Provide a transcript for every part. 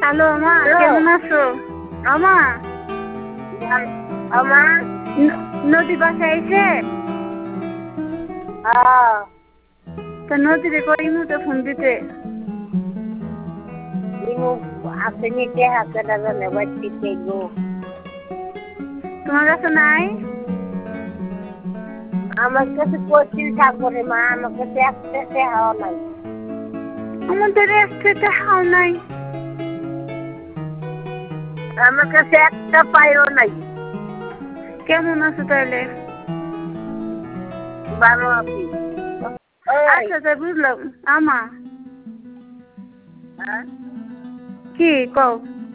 Hello আমা, কেমন আছো? আমা, নদী বাসায় আইছে? তা নদীরে কই মুতে ফোন দিতে? তোমার কাছে নাই? আমার কাছে 25 থাকবে মা, আমার কাছে একটা হাওয়া নাই। আমাদের একটা হাও নাই। আমার কাছে একটা পাইও নাই। কেমন আছো তাহলে? ভালো আছি। আচ্ছা তাই বুঝলাম। আমা কি কও?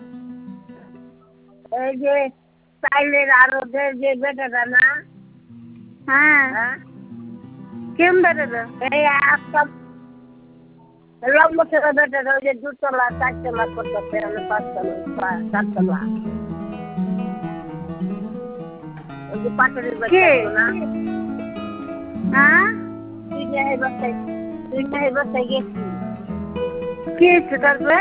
এই যে চাইলের আরো যে বেটাটা না, হ্যাঁ কেম বেড়াবে? এই একটা লম্বা ছেলে বেটাটা, ওই যে 2 তলা 4 তলা করতেছে, 5 তলা 7 তলা, ওই যে পাথরের বাচ্চাগুলো না, হ্যাঁ দুইটা বাসায় গেছি। কি হয়েছে তারপরে?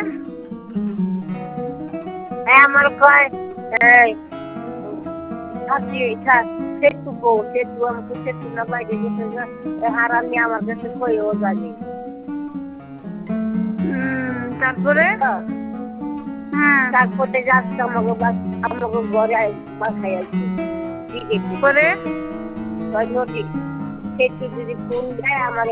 আমার কয় এই সেতু আমাকে সেতু না বাইরে গেছে, হারামি আমার কাছে কইও জানি। তারপরে? হ্যাঁ তারপরে যাচ্ছে আমাকে ঘরে বাসায় আসছে। পরে নদী সেতু যদি ফোন দেয় আমার